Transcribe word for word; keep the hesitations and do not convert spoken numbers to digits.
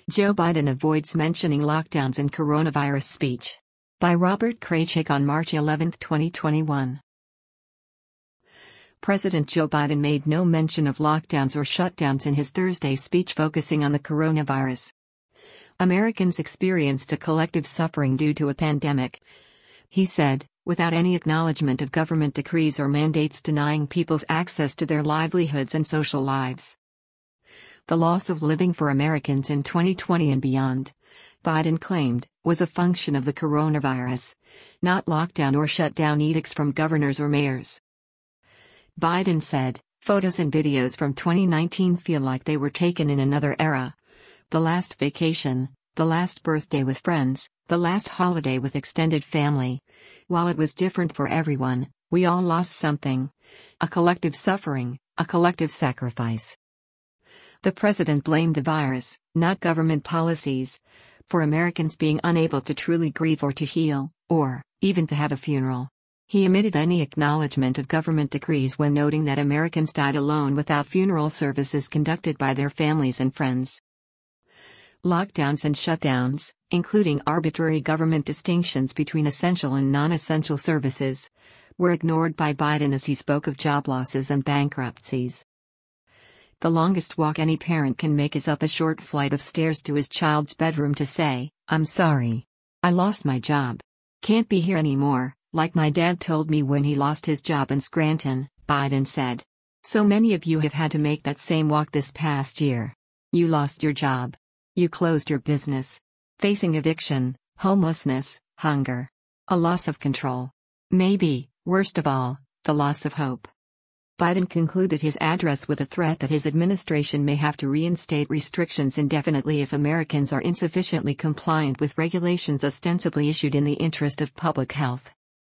Joe Biden avoids mentioning lockdowns in coronavirus speech. By Robert Kraychik on March eleventh, twenty twenty-one. President Joe Biden made no mention of lockdowns or shutdowns in his Thursday speech focusing on the coronavirus. Americans experienced a collective suffering due to a pandemic, he said, without any acknowledgement of government decrees or mandates denying people's access to their livelihoods and social lives. The loss of living for Americans in twenty twenty and beyond, Biden claimed, was a function of the coronavirus, not lockdown or shutdown edicts from governors or mayors. Biden said, "Photos and videos from twenty nineteen feel like they were taken in another era. The last vacation, the last birthday with friends, the last holiday with extended family. While it was different for everyone, we all lost something. A collective suffering, a collective sacrifice." The president blamed the virus, not government policies, for Americans being unable to truly grieve or to heal, or even to have a funeral. He omitted any acknowledgement of government decrees when noting that Americans died alone without funeral services conducted by their families and friends. Lockdowns and shutdowns, including arbitrary government distinctions between essential and non-essential services, were ignored by Biden as he spoke of job losses and bankruptcies. The longest walk any parent can make is up a short flight of stairs to his child's bedroom to say, "I'm sorry. I lost my job. Can't be here anymore, like my dad told me when he lost his job in Scranton," Biden said. So many of you have had to make that same walk this past year. You lost your job. You closed your business. Facing eviction, homelessness, hunger. A loss of control. Maybe, worst of all, the loss of hope. Biden concluded his address with a threat that his administration may have to reinstate restrictions indefinitely if Americans are insufficiently compliant with regulations ostensibly issued in the interest of public health.